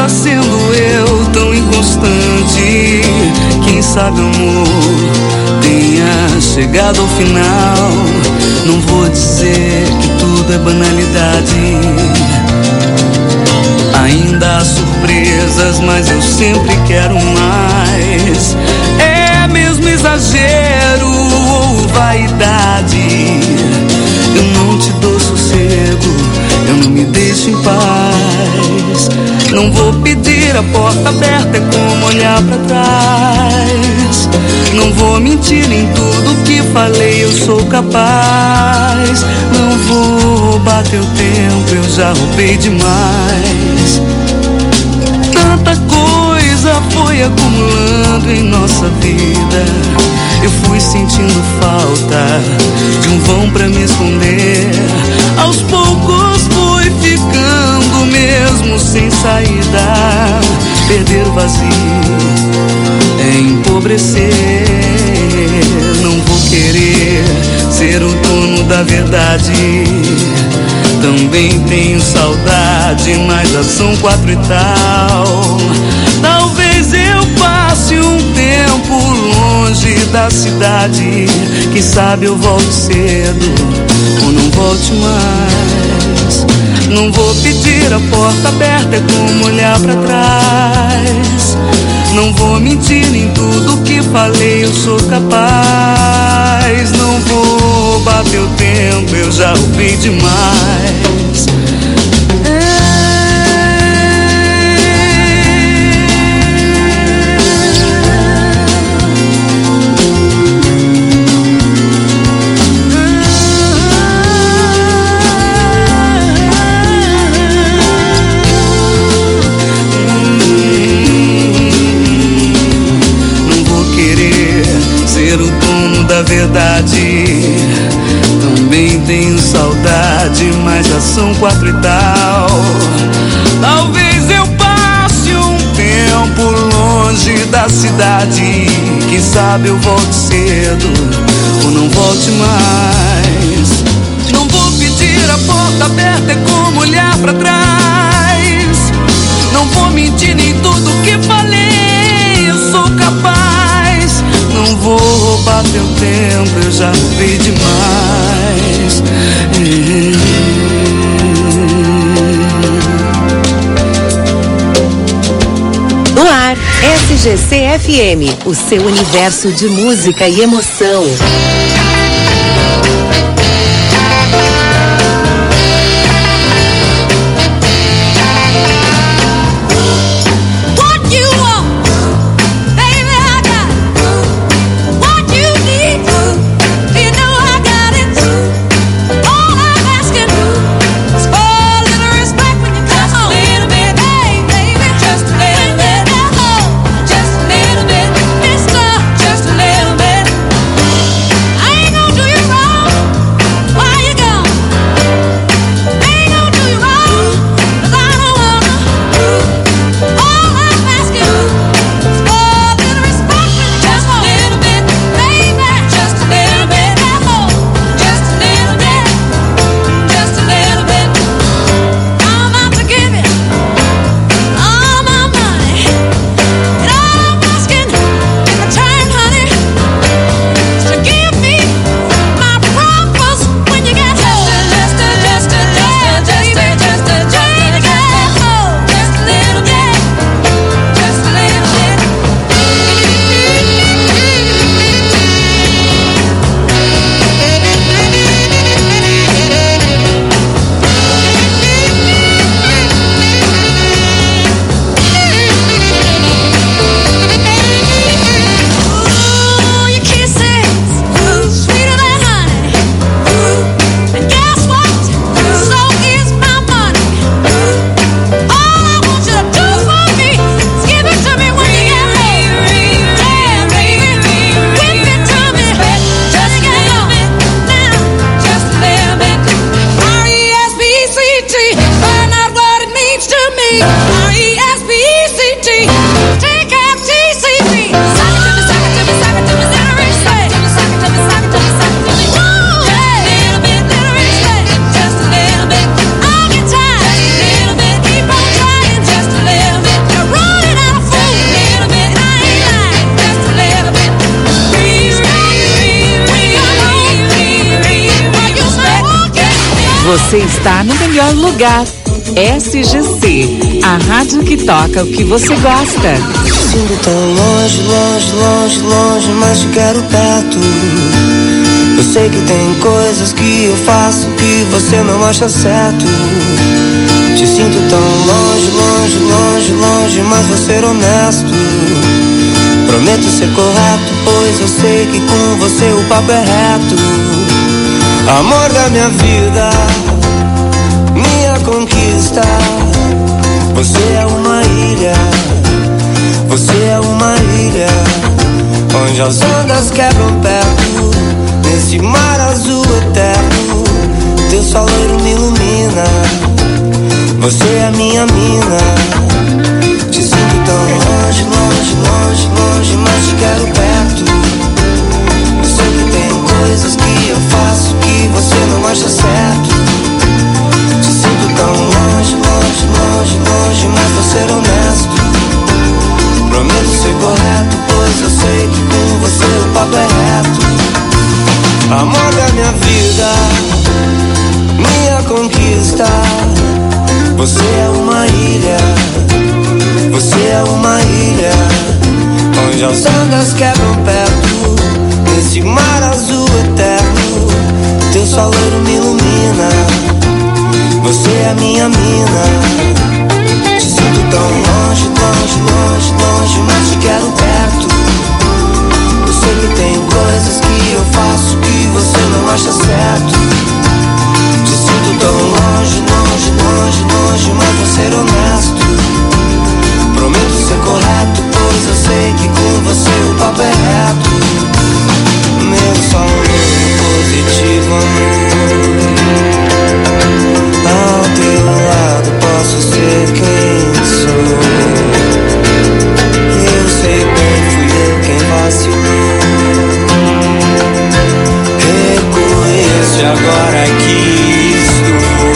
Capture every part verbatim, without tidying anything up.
sendo eu tão inconstante? Quem sabe o amor tenha chegado ao final. Não vou dizer que tudo é banalidade. Ainda há surpresas, mas eu sempre quero mais. É mesmo exagero ou vaidade? Eu não te dou sossego, eu não me deixo em paz. Não vou pedir a porta aberta, é como olhar pra trás. Não vou mentir em tudo que falei, eu sou capaz. Não vou roubar teu tempo, eu já roubei demais. Tanta coisa foi acumulando em nossa vida. Eu fui sentindo falta de um vão pra me esconder. Aos poucos fui ficando mesmo sem saída. Perder o vazio é empobrecer. Não vou querer ser o dono da verdade. Também tenho saudade, mas já são quatro e tal. Talvez eu passe um tempo longe da cidade. Quem sabe eu volte cedo ou não volte mais. Não vou pedir a porta aberta, é como olhar pra trás. Não vou mentir em tudo que falei, eu sou capaz. Não vou roubar teu tempo, eu já roubei demais. Da verdade, também tenho saudade, mas já são quatro e tal. Talvez eu passe um tempo longe da cidade. Quem sabe eu volte cedo ou não volte mais. Não vou pedir a porta aberta, é como olhar pra trás. Não vou mentir em tudo que falei, eu sou capaz. Não vou roubar teu tempo, eu já roubei demais. No ar, S G C F M, o seu universo de música e emoção. você está no melhor lugar. S G C, a rádio que toca o que você gosta. Sinto tão longe, longe, longe, longe, mas te quero perto. Eu sei que tem coisas que eu faço que você não acha certo. Te sinto tão longe, longe, longe, longe, mas vou ser honesto. Prometo ser correto, pois eu sei que com você o papo é reto. Amor da minha vida, minha conquista. Você é uma ilha, você é uma ilha, onde as ondas quebram perto, nesse mar azul eterno. Teu sol loiro me ilumina, você é minha mina. Te sinto tão longe, longe, longe, longe, mas te quero perto. Eu sei que tem coisas que eu faço que você não acha certo. Te sinto tão longe, longe, longe, longe, mas vou ser honesto. Prometo ser correto, pois eu sei que com você o papo é reto. Amor da minha vida, minha conquista. Você é uma ilha, você é uma ilha, onde as ondas quebram perto, nesse mar azul eterno. Teu sol loiro me ilumina, você é minha mina. Te sinto tão longe, longe, longe, longe, mas te quero perto. Eu sei que tem coisas que eu faço que você não acha certo. Te sinto tão longe, longe, longe, longe, mas vou ser honesto. Prometo ser correto, pois eu sei que com você o papo é reto. Meu sol positivo, amor. Ao teu lado posso ser quem sou. Eu sei bem, fui eu quem vacilou. Reconheço agora que estou.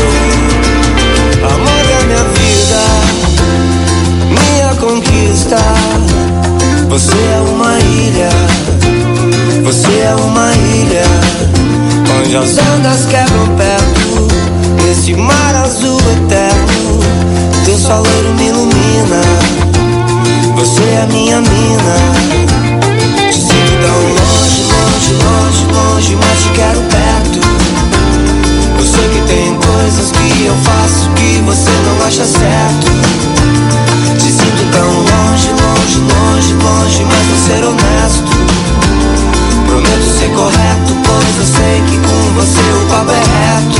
Amor da minha vida, minha conquista. Você é uma ilha, você é uma ilha, onde as ondas quebram perto, nesse mar azul eterno. Teu sol loiro me ilumina, você é minha mina. Te sinto tão longe, longe, longe, longe, mas te quero perto. Eu sei que tem coisas que eu faço que você não acha certo. Te sinto tão longe, longe, longe, longe, mas vou ser honesto. Prometo ser correto, pois eu sei que com você o papo é reto.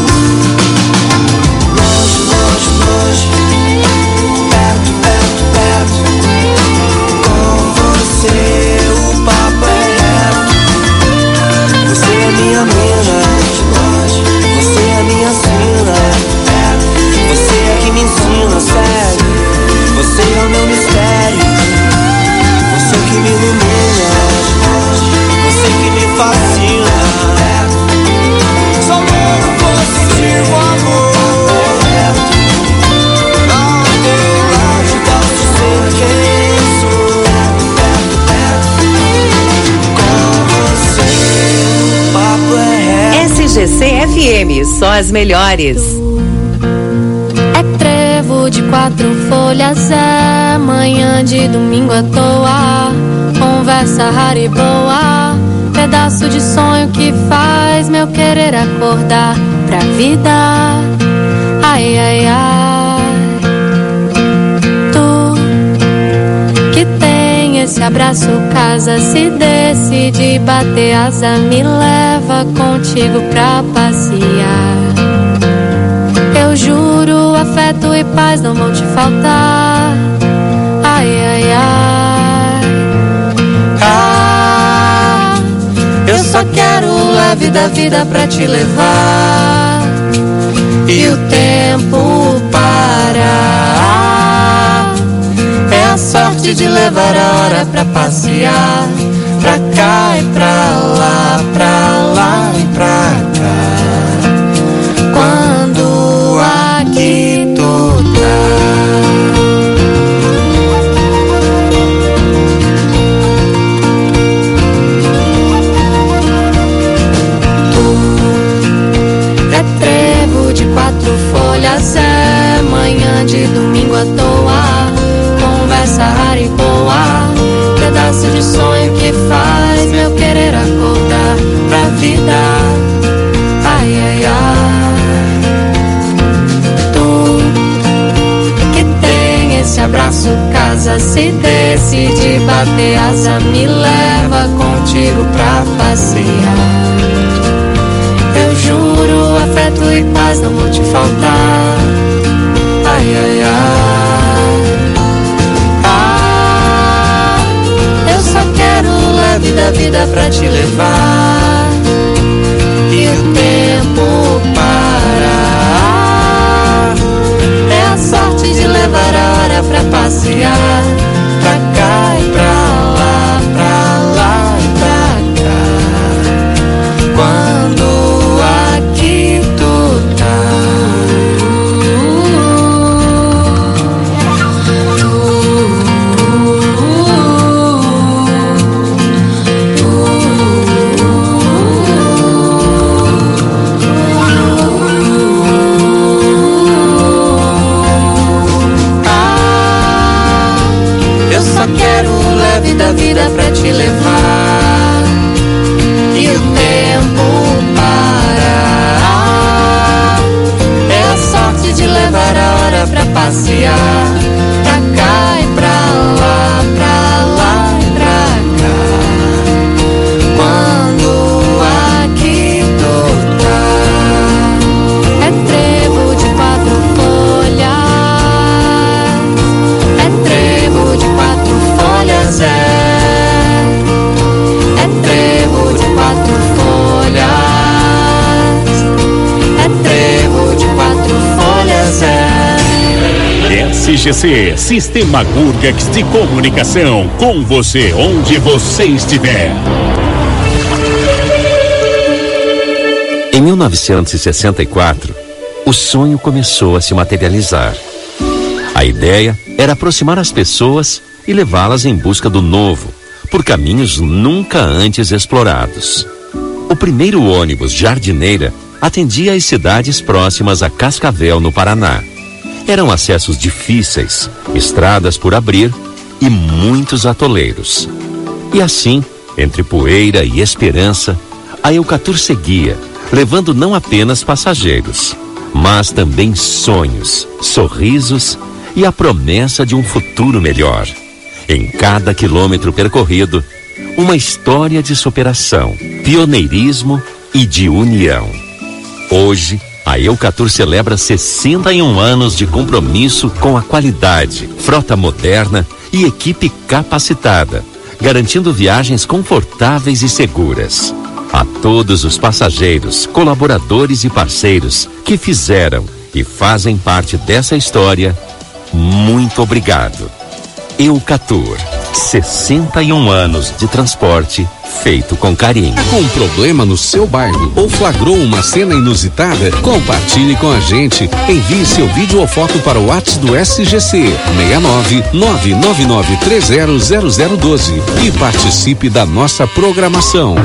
Longe, longe, longe, perto, perto, perto. Com você o papo é reto. Você é minha mina, você é minha sina. Você é que me ensina, sério. Você é o meu mistério. Você que me ilumina, você que me fascina. Sou meu positivo, amor. Ao teu lado posso ser quem sou. Com você o papo é reto. S G C F M, só as melhores. É trevo de quatro folhas, é manhã de domingo à toa. Conversa rara e boa, pedaço de sonho que faz meu querer acordar pra vida. Ai, ai, ai. Tu que tem esse abraço, casa, se decide bater asa, me leva contigo pra passear. Eu juro, afeto e paz não vão te faltar. Ai, ai, ai. Ah, eu só quero a vida, a vida pra te levar. E o tempo parar. É a sorte de levar a hora pra passear. Pra cá e pra lá, pra lá e pra cá. Quando aqui tu tá. Tu é três. folhas é manhã de domingo à toa, conversa rara e boa, pedaço de sonho que faz meu querer acordar pra vida. Ai, ai, ai. Tu que tem esse abraço, casa, se decide bater asa, me leva contigo pra passear. Eu juro, afeto e paz não vou te faltar. Ai, ai, ai. Ah, eu só quero o leve da vida pra te levar e o tempo parar. É a sorte de levar a hora pra passear, pra cá e pra lá, pra lá e pra cá. Quando aqui tu tá, quero o leve da vida pra te levar e o tempo parar. É a sorte de levar a hora pra passear, pra cá e pra lá, pra lá e pra cá. Quando aqui tu tá, é trevo de quatro folhas, é trevo de quatro folhas, é, é trevo de quatro folhas, é trevo de quatro folhas, é. S G C, Sistema Gurgax de Comunicação, com você onde você estiver. Em mil novecentos e sessenta e quatro, o sonho começou a se materializar. A ideia era aproximar as pessoas e levá-las em busca do novo, por caminhos nunca antes explorados. O primeiro ônibus Jardineira atendia as cidades próximas a Cascavel, no Paraná. Eram acessos difíceis, estradas por abrir e muitos atoleiros. E assim, entre poeira e esperança, a Eucatur seguia, levando não apenas passageiros, mas também sonhos, sorrisos e a promessa de um futuro melhor. Em cada quilômetro percorrido, uma história de superação, pioneirismo e de união. Hoje, a Eucatur celebra sessenta e um anos de compromisso com a qualidade, frota moderna e equipe capacitada, garantindo viagens confortáveis e seguras. A todos os passageiros, colaboradores e parceiros que fizeram e fazem parte dessa história, muito obrigado. Eucatur, sessenta e um anos de transporte feito com carinho. Tá com um problema no seu bairro ou flagrou uma cena inusitada? Compartilhe com a gente. Envie seu vídeo ou foto para o WhatsApp do S G C seis nove nove nove nove três zero zero zero um dois e participe da nossa programação.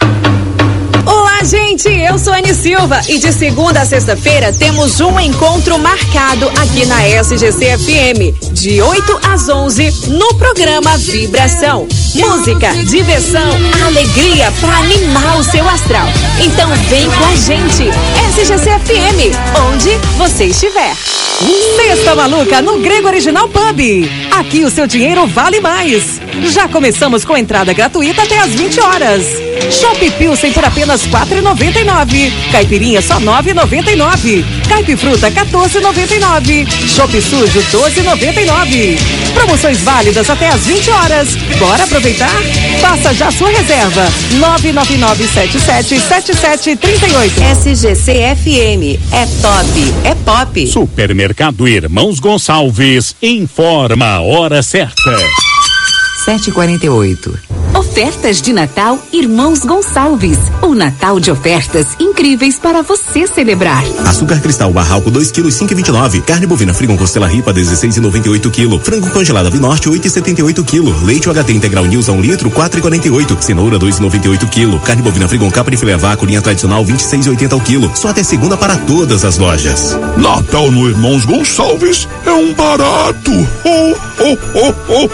Gente, eu sou Anny Silva e de segunda a sexta-feira temos um encontro marcado aqui na S G C F M, de oito às onze, no programa Vibração. Música, diversão, alegria para animar o seu astral. Então vem com a gente, S G C F M, onde você estiver. Sexta Maluca no Grego Original Pub. Aqui o seu dinheiro vale mais. Já começamos com entrada gratuita até às vinte horas. Chopp Pilsen por apenas quatro reais e noventa e nove centavos. Caipirinha só nove reais e noventa e nove centavos. Caipifruta quatorze reais e noventa e nove centavos. Chopp Sujo doze reais e noventa e nove centavos. Promoções válidas até às vinte horas. Bora aproveitar? Faça já sua reserva. nove nove nove sete sete sete sete três oito. S G C F M é top, é pop. Supermercado Irmãos Gonçalves informa a hora certa. sete e quarenta e oito. Ofertas de Natal Irmãos Gonçalves. O Natal de ofertas incríveis para você celebrar. Açúcar cristal Barralco dois quilos cinco e vinte e nove. Carne bovina Frigon Costela Ripa dezesseis e noventa e oito quilo. Frango congelado Vinorte oito e setenta e oito quilo. Leite U H T Integral News um litro quatro e quarenta e oito. Cenoura dois e noventa e oito quilo. Carne bovina Frigon Capra e filé a vácuo linha tradicional vinte e seis e oitenta o quilo. Só até segunda para todas as lojas. Natal no Irmãos Gonçalves é um barato. Oh, oh, oh, oh,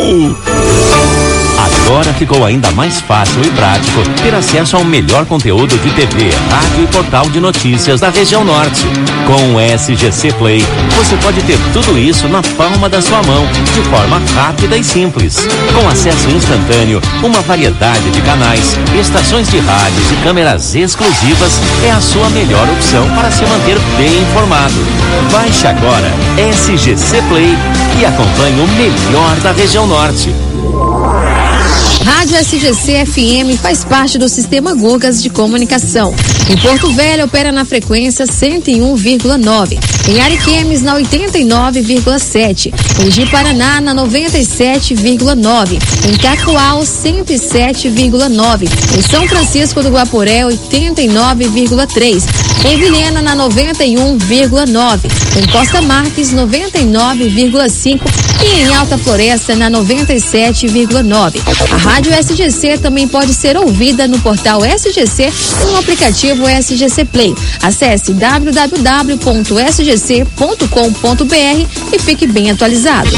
oh. Agora ficou ainda mais fácil e prático ter acesso ao melhor conteúdo de T V, rádio e portal de notícias da região norte. Com o S G C Play, você pode ter tudo isso na palma da sua mão, de forma rápida e simples. Com acesso instantâneo, uma variedade de canais, estações de rádios e câmeras exclusivas, é a sua melhor opção para se manter bem informado. Baixe agora S G C Play e acompanhe o melhor da região norte. Rádio S G C F M faz parte do Sistema Gugas de Comunicação. Em Porto Velho opera na frequência cento e um vírgula nove. Em Ariquemes na oitenta e nove vírgula sete. Em Ji-Paraná na noventa e sete vírgula nove. Em Cacoal cento e sete vírgula nove. Em São Francisco do Guaporé oitenta e nove vírgula três. Em Vilhena na noventa e um vírgula nove. Em Costa Marques noventa e nove vírgula cinco. E em Alta Floresta na noventa e sete vírgula nove. A Rádio S G C também pode ser ouvida no portal S G C e no aplicativo S G C Play. Acesse w w w ponto s g c ponto com ponto b r e fique bem atualizado.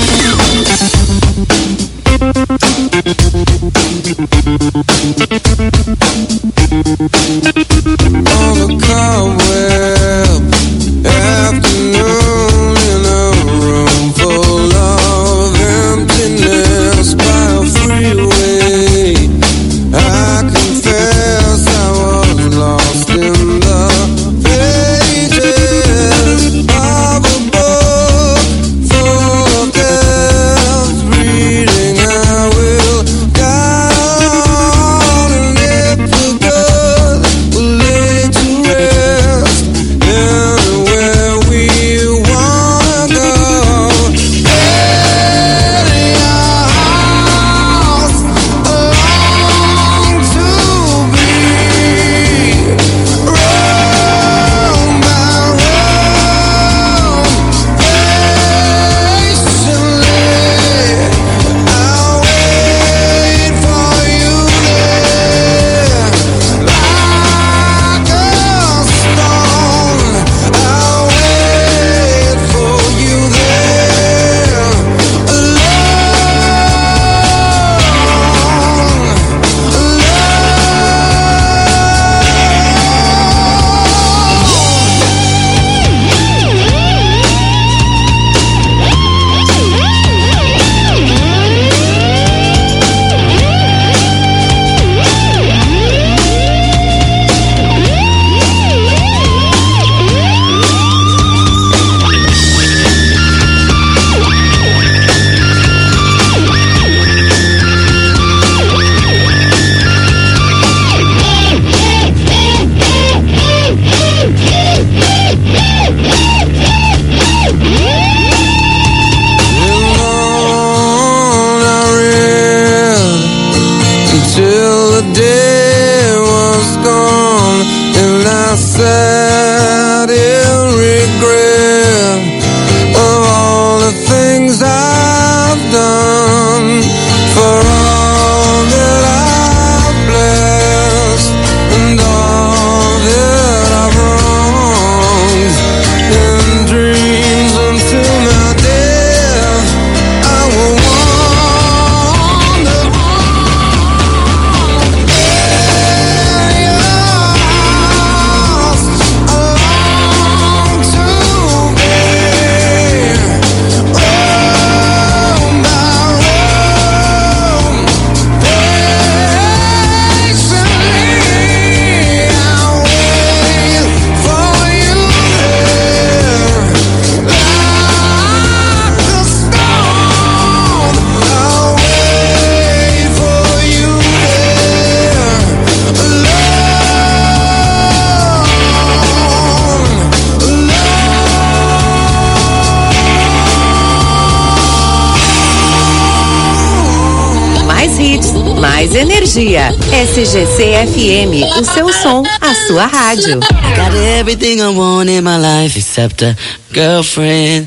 Will mais energia. S G C F M, o seu som, a sua rádio. I got everything I want in my life except a girlfriend.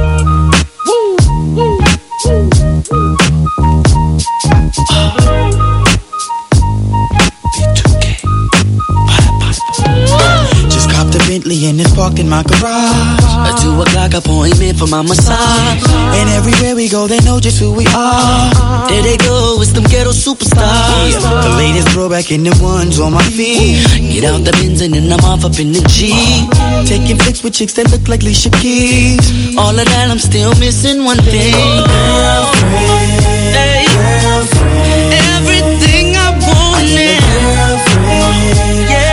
Bentley and it's parked in my garage. A two o'clock appointment for my massage. And everywhere we go, they know just who we are. There they go, it's them ghetto superstars. Yeah. The latest throwback in the ones on my feet. Get out the Benz and then I'm off up in the G. Taking flicks with chicks that look like Alicia Keys. All of that, I'm still missing one thing. Girlfriend, hey. girlfriend. Everything I want now. Girlfriend, yeah.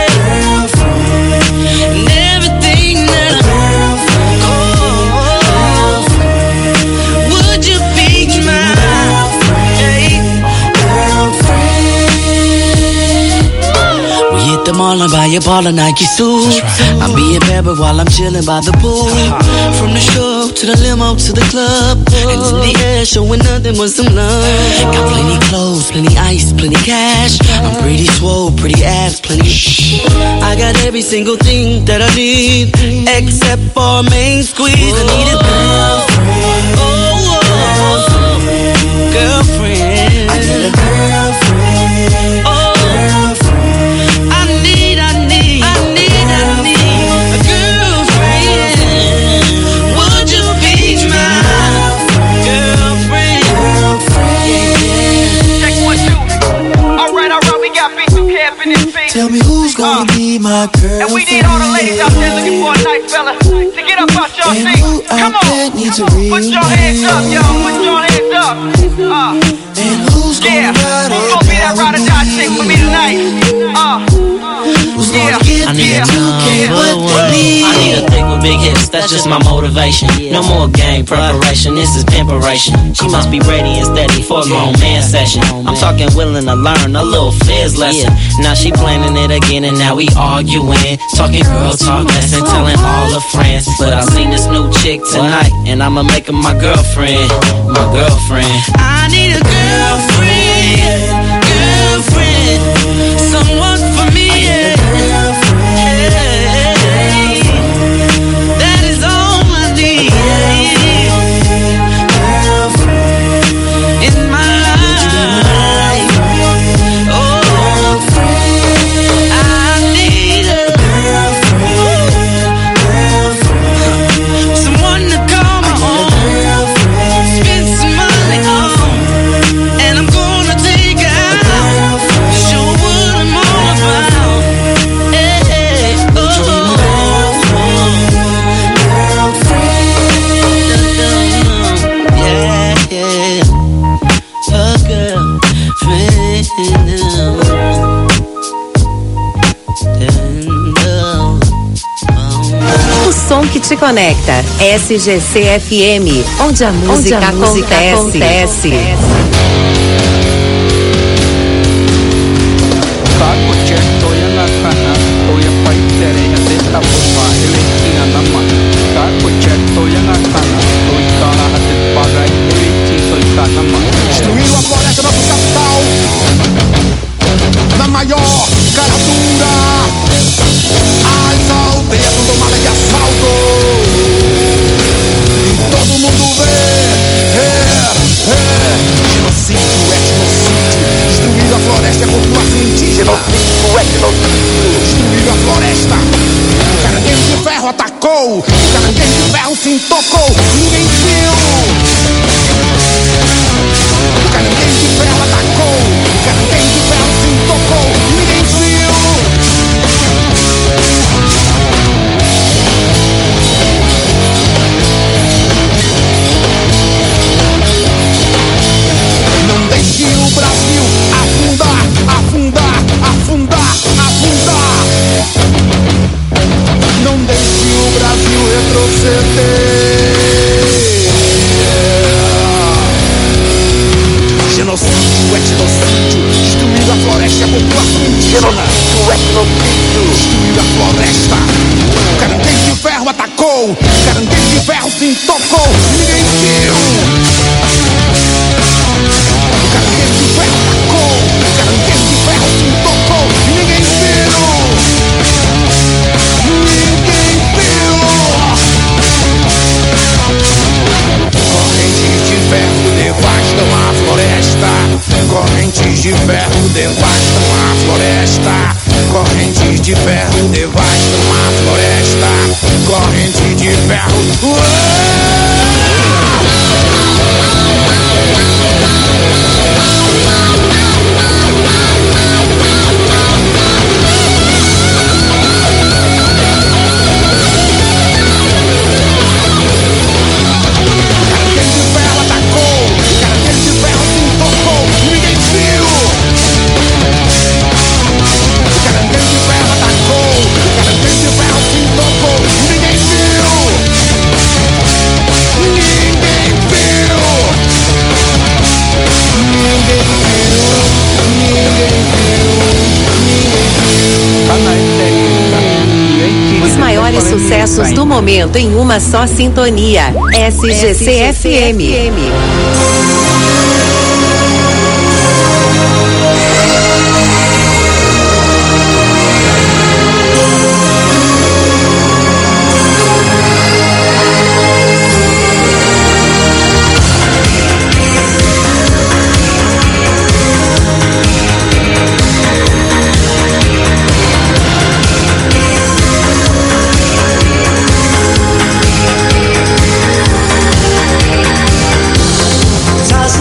The mall and buy a ball of Nike suits. Right. I'm being married while I'm chilling by the pool. Uh-huh. From the show to the limo to the club, hands in the air, showing nothing but some love. Got plenty clothes, plenty ice, plenty cash. I'm pretty swole, pretty ass, plenty. Shh. I got every single thing that I need, except for a main squeeze. I need a girlfriend. Oh, oh, oh. Girlfriend. I need a girlfriend. Oh. Tell me who's gonna uh, be my girlfriend. And we need all the ladies out there looking for a nice fella to get up out your seat. Come on, needs a real put your hands up, y'all. Put your hands up. Uh, and who's gonna yeah, ride who's gonna be that ride or die chick for me tonight? Uh, who's yeah, gonna get I need yeah. a number one. I need a thick with big hips. That's just my motivation. No more game preparation. This is pimperation. She must be ready and steady for a grown man session. I'm talking willing to learn a little fizz lesson. Now she planning it again and now we arguing. Talking girl talk lesson, telling all her friends. But I seen this new chick tonight and I'ma make her my girlfriend. My girlfriend. I need a girlfriend. Girlfriend. Someone for me. Yeah. That is all I need. In my life. Oh, I need a someone to call my own, spend some money on, and I'm gonna take her out, show what I'm all about. Hey, oh, yeah, yeah, a girlfriend. O som que te conecta. S G C F M, onde a música, onde a música acontece. acontece. Destruiu a floresta da nossa capital na maior cara dura. As aldeias são tomadas de assalto e todo mundo vê. É, é. Genocídio, etnocídio. Destruir a floresta é população indígena. Genocídio, etnocídio. Destruir a floresta. O caranguejo de ferro atacou. O caranguejo de ferro se intocou. Ninguém viu. O caranguejo de ferro atacou. O caranguejo de ferro se intocou. Ninguém viu. Não deixe o Brasil afundar, afundar, afundar, afundar. Não deixe o Brasil retroceder. ferro devastam a floresta. Corrente de ferro devastam a floresta. Corrente de ferro. Os maiores sucessos do momento em uma só sintonia. S G C F M. Toss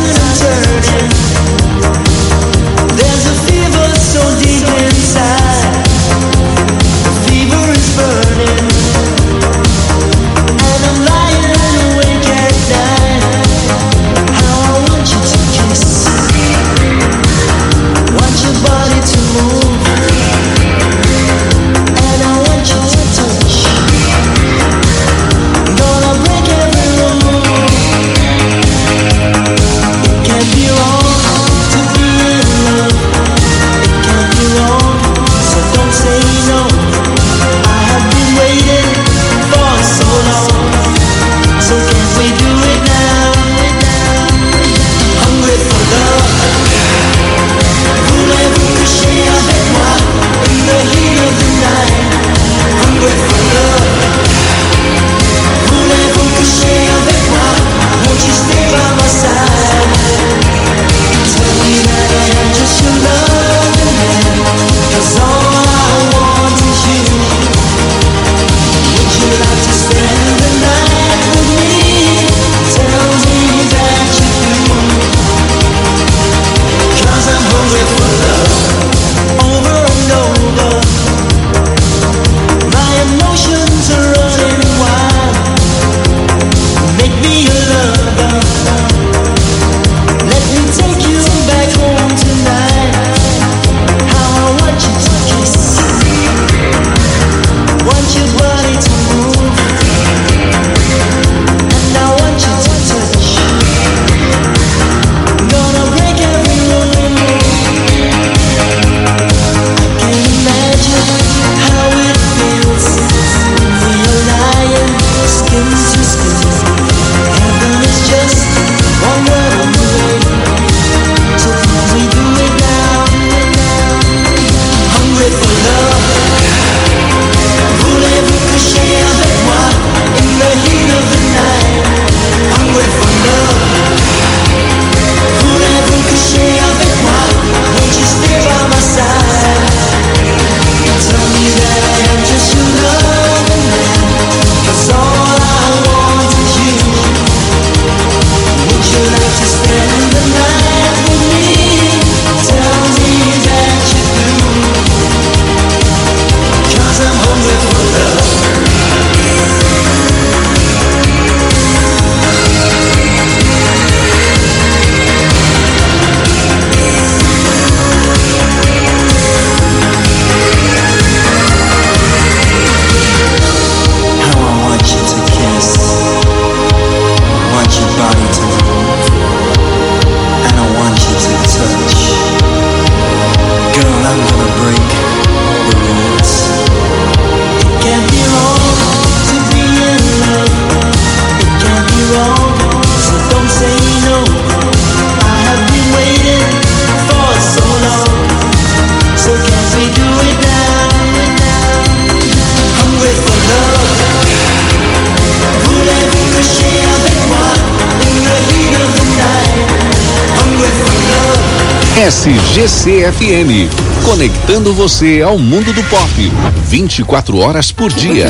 S G C F M, conectando você ao mundo do pop, vinte e quatro horas por dia.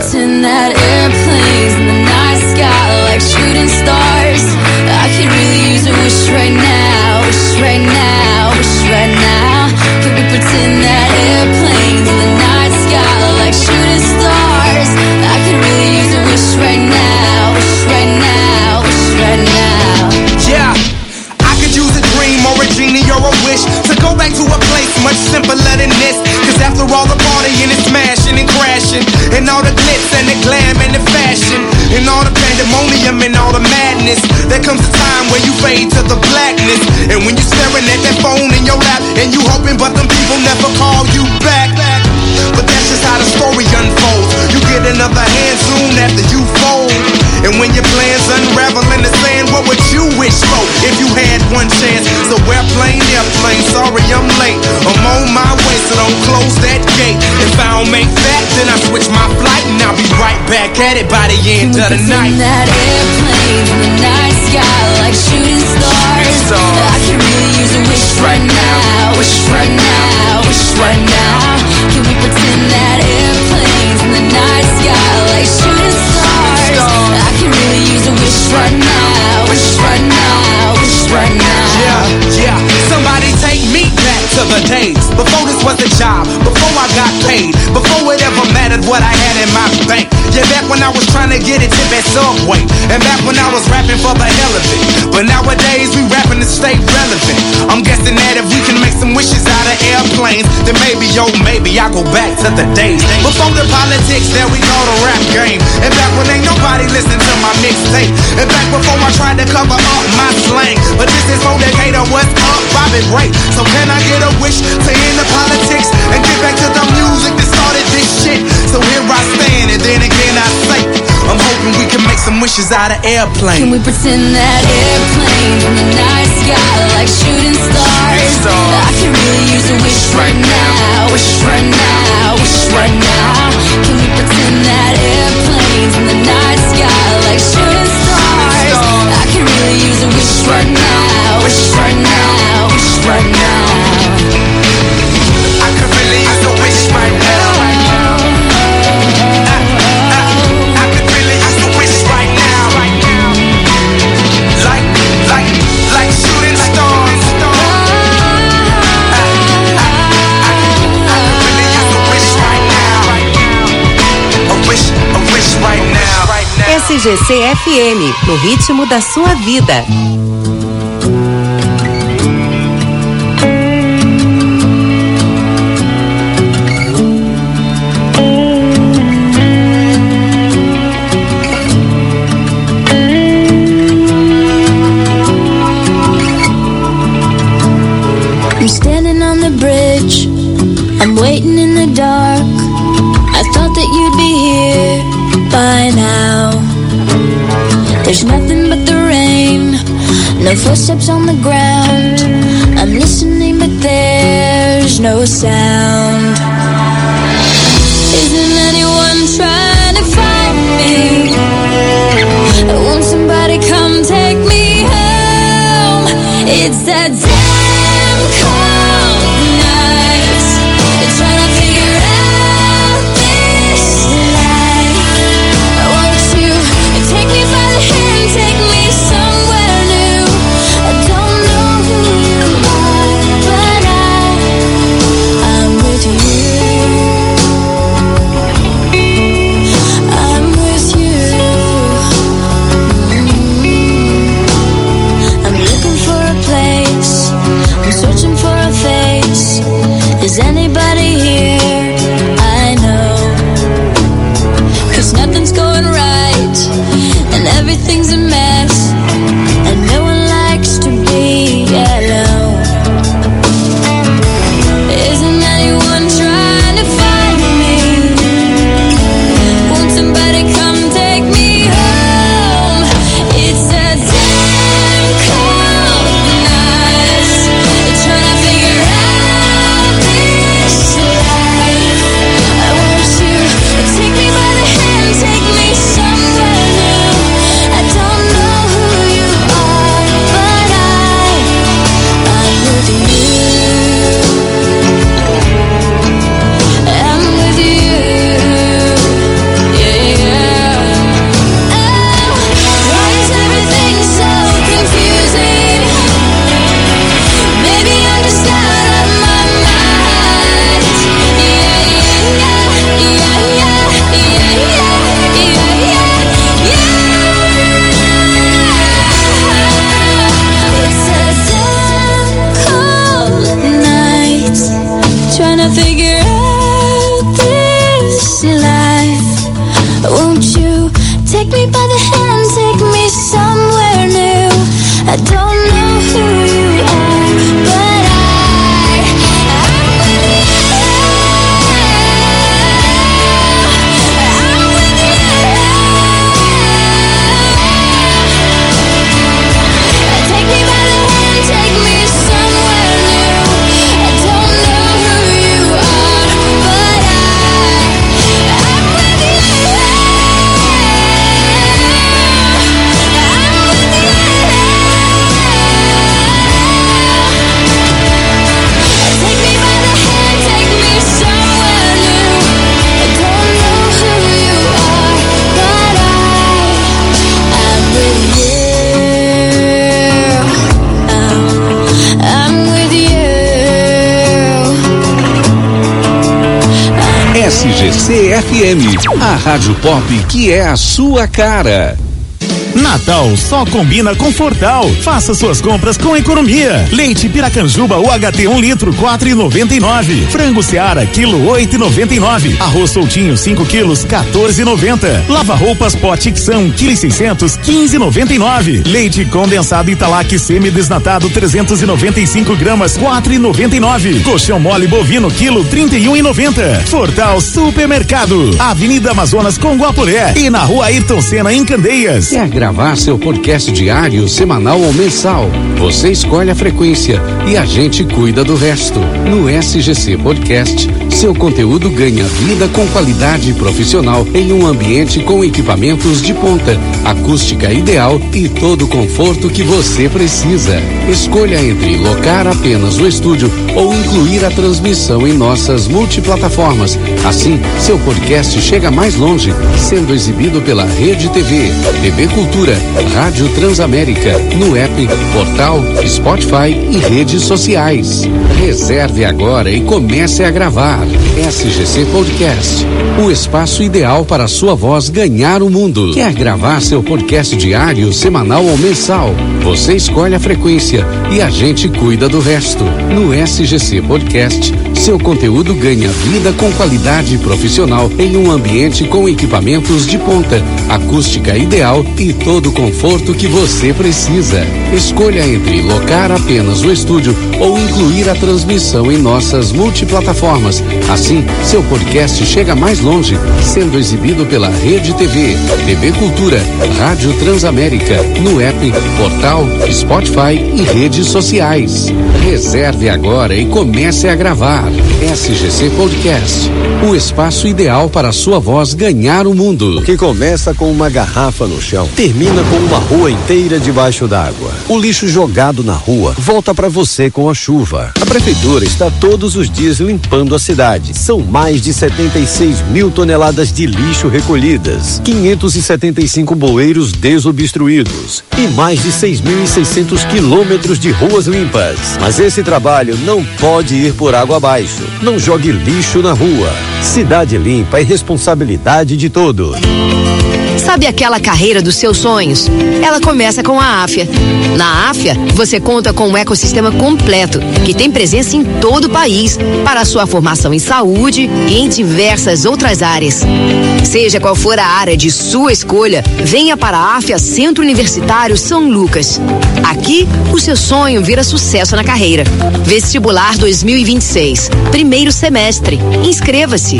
To go back to a place much simpler than this. Cause after all the partying and smashing and crashing, and all the glitz and the glam and the fashion, and all the pandemonium and all the madness, there comes a time where you fade to the blackness. And when you're staring at that phone in your lap, and you hoping but them people never call you back. But that's just how the story unfolds. You get another hand soon after you fold. And when your plans unravel in the sand, what would you wish for if you had one chance? So airplane, airplane, sorry I'm late. I'm on my way, so don't close that gate. If I don't make that, then I switch my flight, and I'll be right back at it by the end of the night. That airplane in the night sky like shooting stars. I can really use a wish right now, wish right now, wish right now. Can we pretend that airplanes in the night sky like shooting stars? I can really use a wish right now, wish right now, wish right now. Yeah, yeah, somebody take me back to the days before this was a job, before I got paid, before it ever mattered what I had in my bank. Yeah, back when I was trying to get a tip at Subway, and back when I was rapping for the hell of it. But nowadays we rapping to stay relevant. I'm guessing that if we can make some wishes out of airplanes, then maybe, yo, maybe I go back to the days before the politics that we call the rap game, and back when ain't nobody listened to my mixtape, and back before I tried to cover up my slang. But this is for Decatur, what's up, Bobby Ray? So can I get a wish to end the politics and get back to the music that started this shit? So here I stand, and then again I say, I'm hoping we can make some wishes out of airplanes. Can we pretend that airplanes in the night sky like shooting stars? I can really use a wish right now, wish right now, wish right now. Can we pretend that airplanes in the night sky like shooting stars? I can really use a wish right now, wish right now, wish right now. I could really use a wish right now. S G C F M, no ritmo da sua vida. I'm standing on the bridge, I'm waiting in the dark. I thought that you'd be here by now. There's nothing but the rain, no footsteps on the ground. I'm listening but there's no sound. Isn't anyone trying to find me? Won't somebody come take me home? It's that damn cold night. They're trying to figure out this life. Won't you take me by the hand, take me somewhere new? I don't know who you are, but I, I'm with you. I'm with you. Mm-hmm. I'm looking for a place, I'm searching for a face. Is anybody here? I know, 'cause nothing's going right and everything's a mess, and no one likes to be alone. Isn't anyone trying to find me? Won't somebody come take me home? It's a damn cold night. They're trying to figure out this life. I want you to take me by the hand, take me somewhere new. I don't know F M, a rádio pop que é a sua cara. Natal só combina com Fortal. Faça suas compras com economia. Leite Piracanjuba U H T um litro, quatro e noventa e nove. Frango Seara, quilo, oito e noventa e nove. Arroz soltinho, cinco quilos, quatorze e noventa. Lava roupas Potixão, quilo e seiscentos, quinze e noventa e nove. Leite condensado Italac semi-desnatado, trezentos e noventa e cinco gramas, quatro e noventa e nove. Colchão mole bovino, quilo, trinta e um e noventa. Fortal Supermercado, Avenida Amazonas com Guapuré e na Rua Ayrton Senna em Candeias. Quer gravar seu podcast diário, semanal ou mensal? Você escolhe a frequência e a gente cuida do resto. No S G C Podcast, seu conteúdo ganha vida com qualidade profissional em um ambiente com equipamentos de ponta, acústica ideal e todo o conforto que você precisa. Escolha entre locar apenas o estúdio ou incluir a transmissão em nossas multiplataformas. Assim, seu podcast chega mais longe, sendo exibido pela Rede T V, T V Cultura, Rádio Transamérica, no app, portal, Spotify e redes sociais. Reserve agora e comece a gravar. S G C Podcast, o espaço ideal para a sua voz ganhar o mundo. Quer gravar seu podcast diário, semanal ou mensal? Você escolhe a frequência e a gente cuida do resto. No S G C Podcast, seu conteúdo ganha vida com qualidade profissional em um ambiente com equipamentos de ponta, acústica ideal e todo o conforto que você precisa. Escolha entre locar apenas o estúdio ou incluir a transmissão em nossas multiplataformas. Assim, seu podcast chega mais longe, sendo exibido pela Rede T V, T V Cultura, Rádio Transamérica, no app, portal, Spotify e redes sociais. Reserve agora e comece a gravar. S G C Podcast, o espaço ideal para a sua voz ganhar o mundo. Que começa com uma garrafa no chão, termina com uma rua inteira debaixo d'água. O lixo jogado na rua volta para você com a chuva. A prefeitura está todos os dias limpando a cidade. São mais de setenta e seis mil toneladas de lixo recolhidas, quinhentos e setenta e cinco bueiros desobstruídos e mais de seis mil e seiscentos quilômetros de ruas limpas. Mas esse trabalho não pode ir por água abaixo. Não jogue lixo na rua. Cidade limpa é responsabilidade de todos. Sabe aquela carreira dos seus sonhos? Ela começa com a Áfia. Na Áfia, você conta com um ecossistema completo, que tem presença em todo o país, para a sua formação em saúde e em diversas outras áreas. Seja qual for a área de sua escolha, venha para a Áfia Centro Universitário São Lucas. Aqui, o seu sonho vira sucesso na carreira. Vestibular dois mil e vinte e seis, primeiro semestre. Inscreva-se.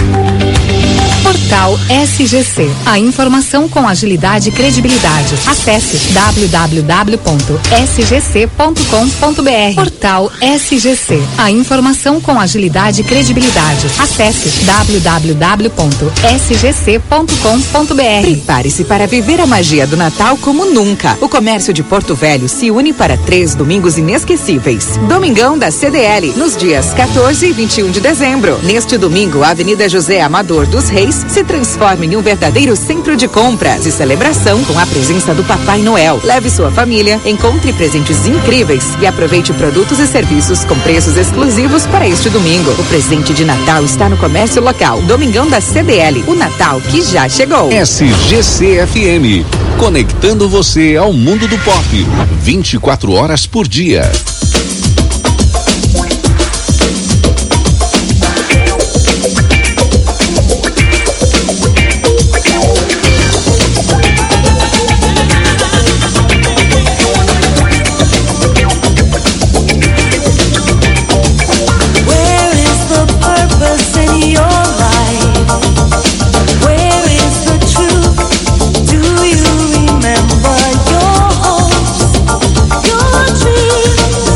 Portal S G C. A informação com agilidade e credibilidade. Acesse w w w ponto s g c ponto com ponto b r. Portal S G C. A informação com agilidade e credibilidade. Acesse w w w ponto s g c ponto com ponto b r. Prepare-se para viver a magia do Natal como nunca. O comércio de Porto Velho se une para três domingos inesquecíveis. Domingão da C D L, nos dias quatorze e vinte e um de dezembro. Neste domingo, a Avenida José Amador dos Reis se transforma em um verdadeiro centro de compras e celebração com a presença do Papai Noel. Leve sua família, encontre presentes incríveis e aproveite produtos e serviços com preços exclusivos para este domingo. O presente de Natal está no comércio local. Domingão da C D L, o Natal que já chegou. S G C F M, conectando você ao mundo do pop, vinte e quatro horas por dia. Your hopes, your dreams.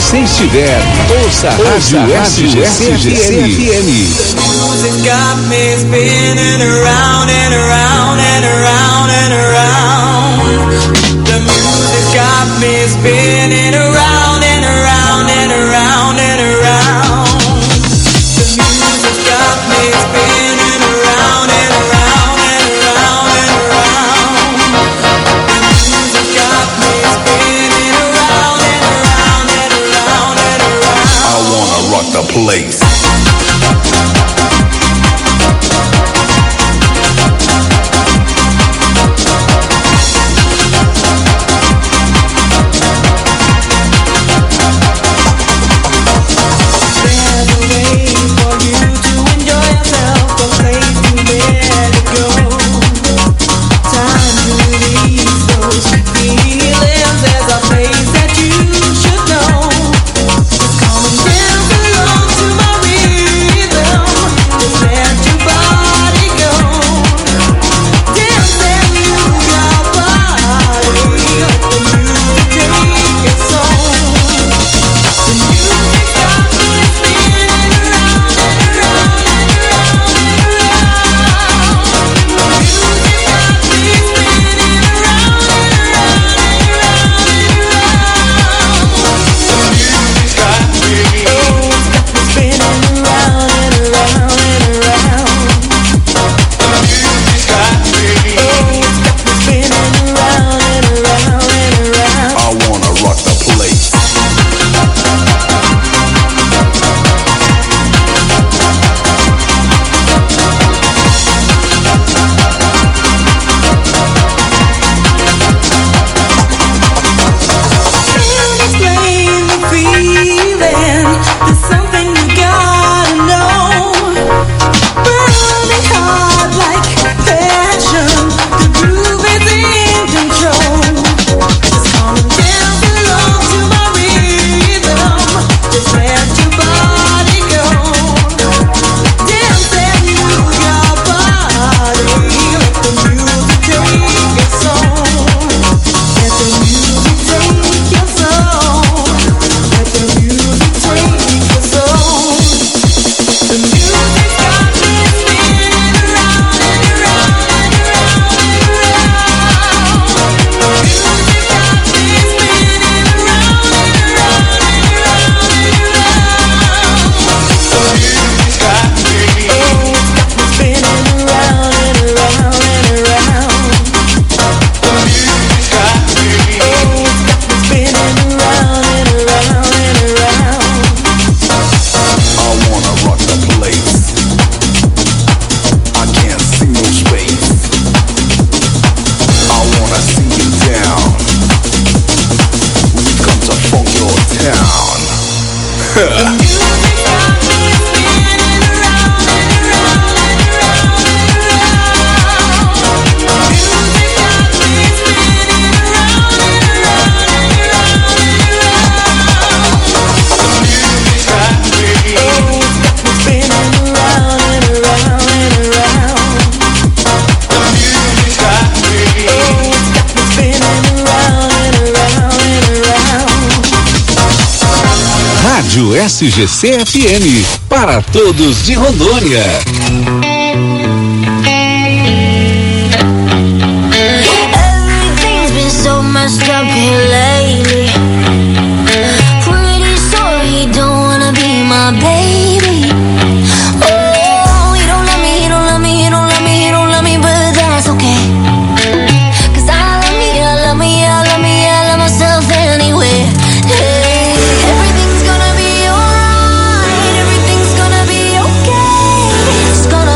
você estiver, ouça a Rádio S G C F M. Music's got me spinning around and around and around and around. The music's got me spinning around and around and around and around. The music's got me spinning around and around and around and around. The music's got me spinning around and around and around and around. I wanna rock the place. Rádio S G C F M, para todos de Rondônia. Everything's been so messed up here lately. Pretty sure you don't wanna be my baby. Oh, you don't love me, you don't love me, you don't love me, you don't love me, but that's okay. Cause I love me, I love me, I love me, I love myself anyway. Hey. Everything's gonna be alright, everything's gonna be okay. It's gonna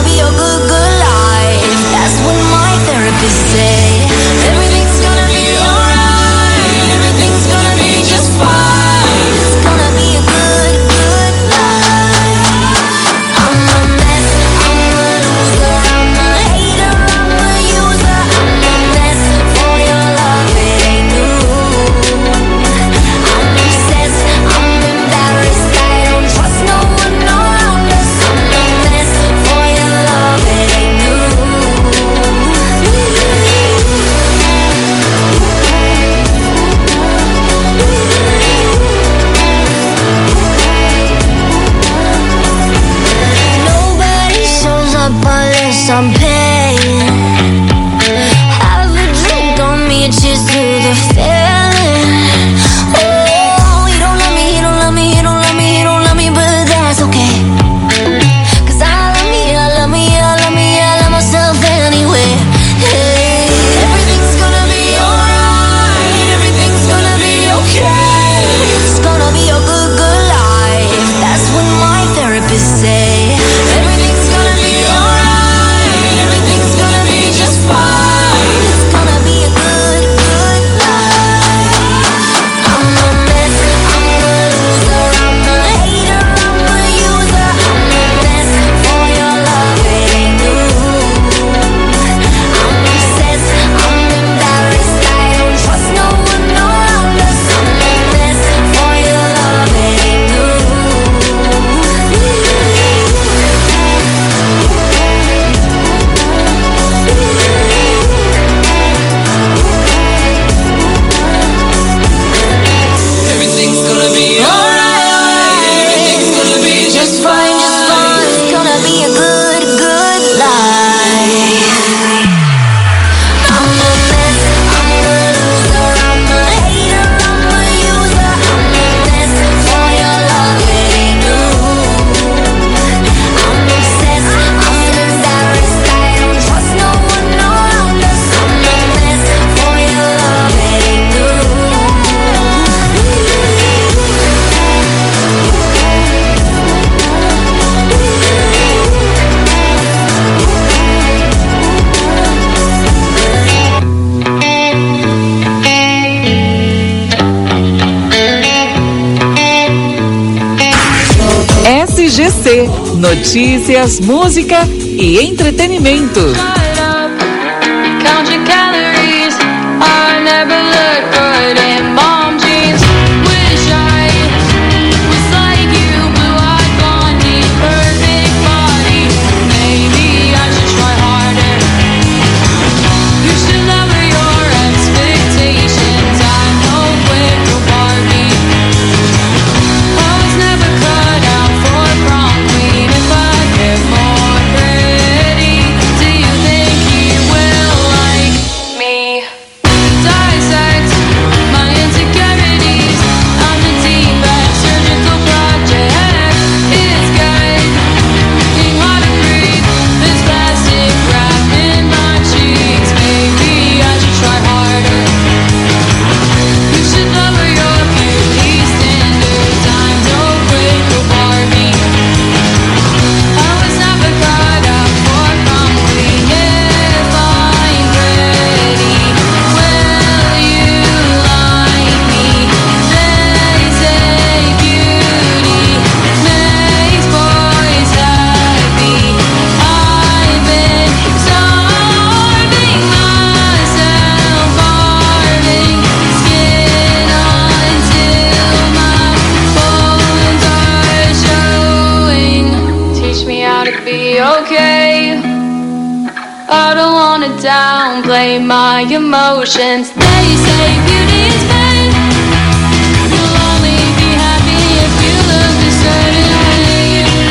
você. Notícias, música e entretenimento. Count your calories. I never look good in mom jeans. Wish I was like you, blue-eyed blondie, perfect body. Maybe I should try harder. You should lower your expectations. I'm no quick to Barbie. I was never cut out for prom queen. If I get more pretty, do you think he will like me? Dissect my insecurities. I'm the defect, surgical project. It's getting hard to breathe. This plastic wrapped in my cheeks. Maybe I should try harder. You should lower your beauty standards. I'm no quick to Barbie. I was never cut out for prom queen. If I'm pretty, will you like me? They say beauty makes boys happy. I've been starving myself, carving skin until my bones are showing. Teach me how to be okay. I don't wanna downplay my emotions. They say beauty is pain. You'll only be happy if you look a certain way.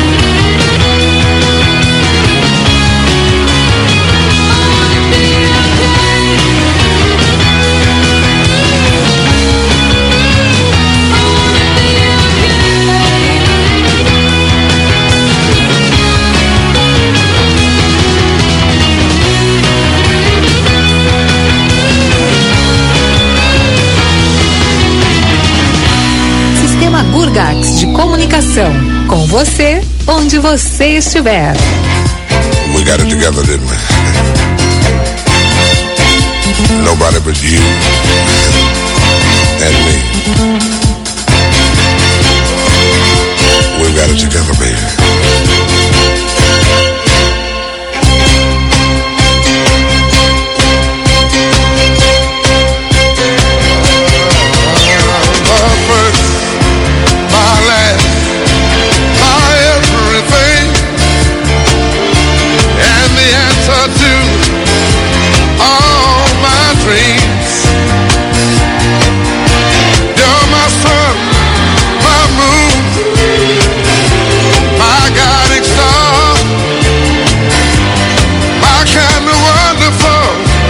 I wanna be okay. I wanna be Sistema Gurgax de comunicação. Com você, onde você estiver. We got it together, didn't we? Nobody but you and me. We've got it together, baby. My first, my last, my everything, and the answer to all my dreams. You're my sun, my moon, my guiding star, my kind of wonderful.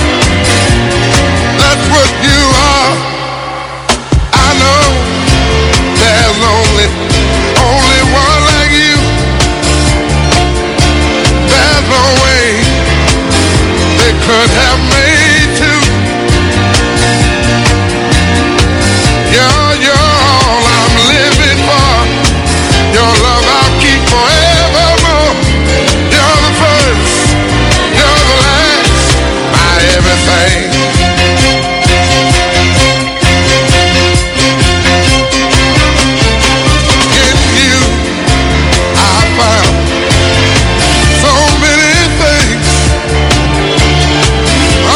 That's what you are. I know there's only, only one like you. There's no way they could have made two. You're, you're all I'm living for. Your love I'll keep forevermore. You're the first, you're the last, my everything. In you, I found so many things.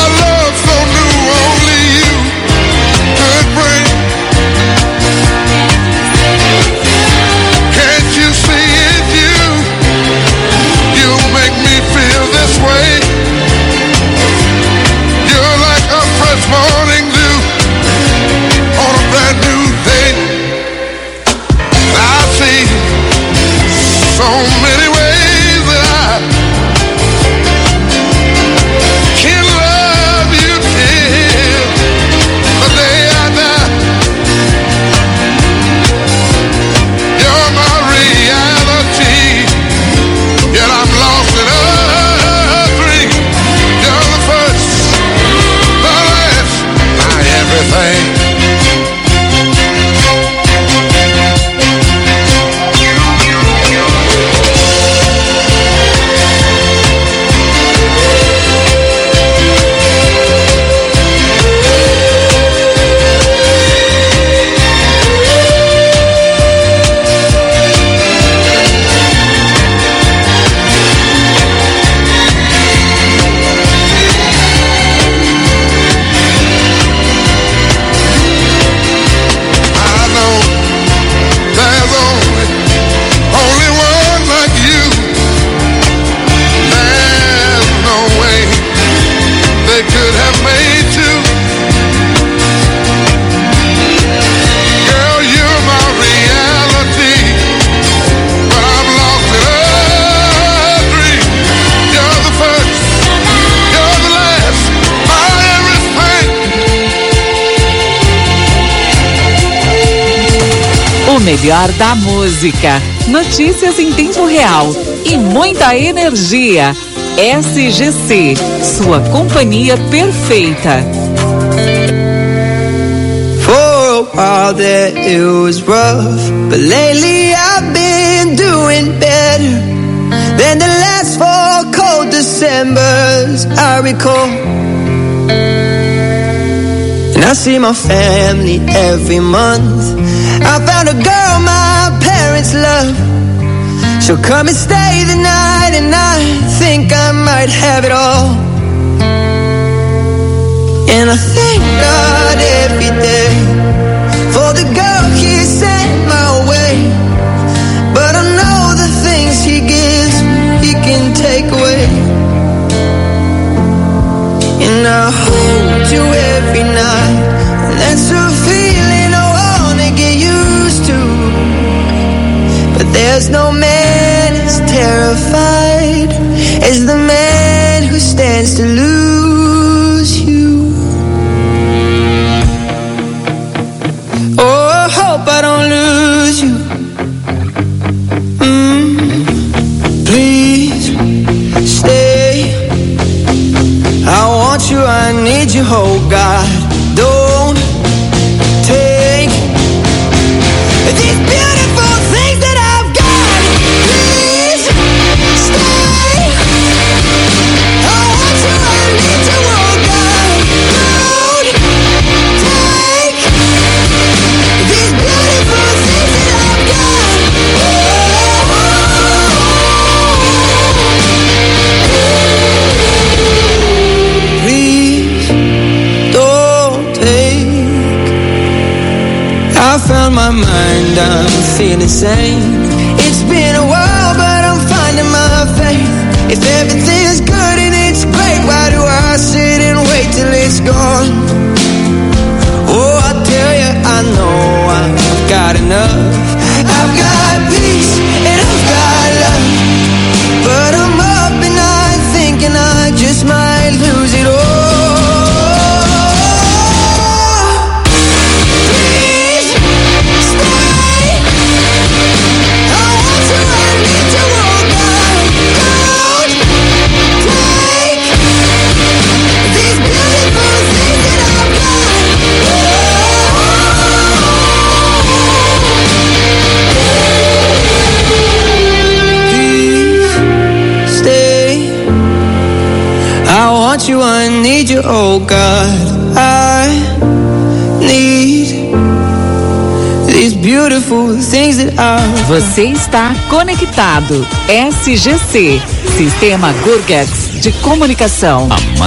melhor da música, notícias em tempo real e muita energia. S G C, sua companhia perfeita. For a while there it was rough, but lately I've been doing better than the last four cold Decembers I recall. And I see my family every month. I found a girl my parents love. She'll come and stay the night, and I think I might have it all. And I thank God every day for the girl He sent my way. But I know the things He gives, He can take away. And I hold you every night, and that's a feeling I wanna get used to. But there's no man as terrified as the man who stands to lose you. Oh, I hope I don't lose you. Mm, please stay. I want you, I need you, oh God. Don't take these beautiful things that I've got. Please stay. I want you, I need you, oh God. Don't take these beautiful things that I've got. Please don't take. I found my mind, I'm feeling sane. It's been a while, but I'm finding my faith. If everything's good and it's great, why do I sit and wait till it's gone? Oh, I tell you, I know I've got enough. I've got peace and I've got love, but I'm up and I'm thinking I just might lose it all. You, I need you, oh God. I need these beautiful things that I... Você está conectado. S G C, Sistema Gurgax de Comunicação. A